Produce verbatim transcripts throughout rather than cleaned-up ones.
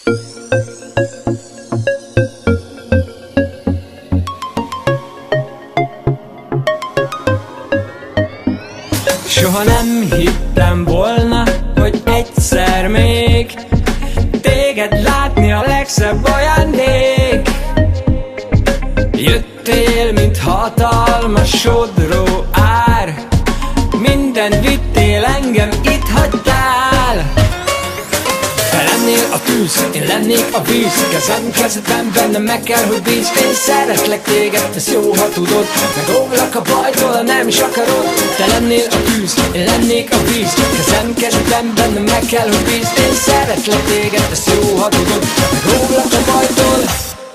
Soha nem hittem volna, hogy egyszer még téged látni a legszebb ajándék. Jöttél, mint hatalmas sodró ár, minden vittél, engem itt hagytál. Te lennél a tűz, én lennék a víz, kezem kezedben, bennem meg kell, hogy bíz. Én szeretlek téged, ez jó, ha tudod, megóvlak a bajtól, ha nem is akarod. Te lennél a tűz, én lennék a víz, kezem kezedben, bennem meg kell, hogy bíz. Én szeretlek téged, ez jó, ha tudod, megóvlak a bajtól.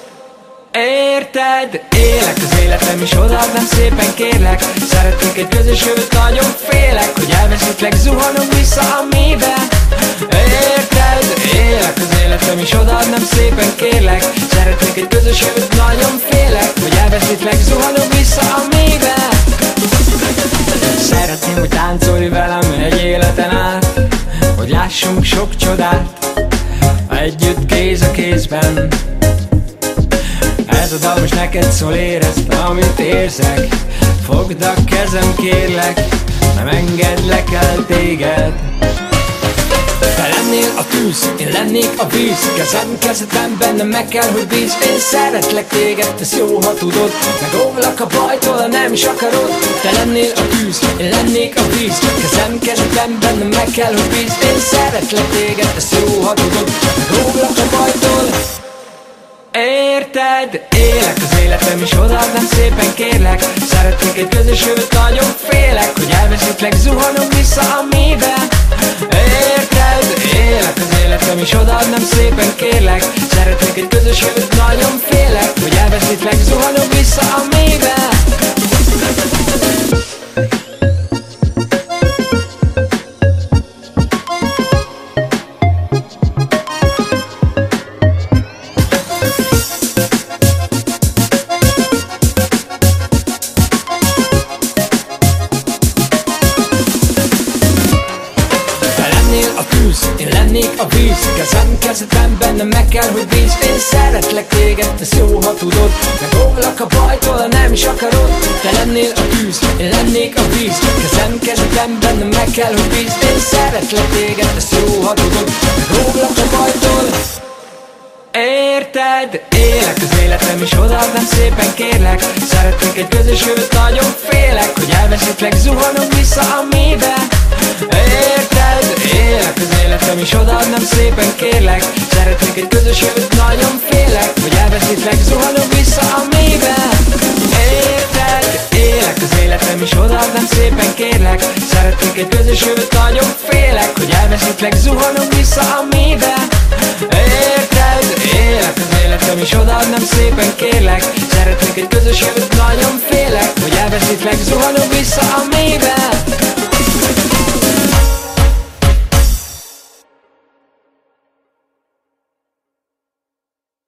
Érted? Élek az életem is odaadnám szépen, kérlek. Szeretnék egy közös jövőt, nagyon félek, hogy elveszítlek, zuhanok vissza a mélybe. Érted? Élek az életem is odaadnám szépen, kérlek. Szeretnék egy közös jövőt, nagyon félek, hogy elveszítlek, zuhanok vissza a mélybe. Szeretném, hogy táncolj velem egy életen át, hogy lássunk sok csodát együtt kéz a kézben. Ez a dal most neked szól, érezd, amit érzek. Fogd a kezem, kérlek, nem engedlek el téged. Te lennél a tűz, én lennék a víz, kezem kezedben, bennem meg kell, hogy bíz. Én szeretlek téged, ez jó, ha tudod, megóvlak a bajtól, ha nem is akarod. Te lennél a tűz, én lennék a víz, kezem kezedben, bennem meg kell, hogy bíz. Én szeretlek téged, ez jó, ha tudod, megóvlak a bajtól. Érted? Élek az életem is odaadnám szépen, kérlek. Szeretnék egy közös jövőt, nagyon félek, hogy elveszítlek, zuhanok vissza a mélybe. Érted? Élek az életem is odaadnám szépen, kérlek. Szeretnék egy közös jövőt, nagyon félek, hogy elveszítlek, zuhanok vissza a mélybe. Én lennék a víz, kezem kezedben, bennem meg kell, hogy bíz. Én szeretlek téged, ez jó, ha tudod, megóvlak a bajtól, ha nem is akarod. Te lennél a tűz, én lennék a víz, kezem kezedben, bennem meg kell, hogy bíz. Én szeretlek téged, ez jó, ha tudod, megóvlak a bajtól. Érted? Élek az életem is odaadnám szépen, kérlek. Szeretnék egy közös jövőt, nagyon félek, hogy elveszítlek, zuhanok vissza a mélybe. Érted? Élek az életem is odaadnám szépen, kérlek. Szeretnék egy közös jövőt, nagyon félek, hogy elveszítlek, zuhanok vissza a mélybe. Érted? Élek az életem is odaadnám szépen, kérlek. Szeretnék egy közös jövőt, nagyon félek, hogy elveszítlek, zuhanok vissza a mélybe. Érted? Élek az életem is odaadnám szépen, kérlek. Szeretnék egy közös jövőt, nagyon félek, hogy elveszítlek, zuhanok vissza a mélybe.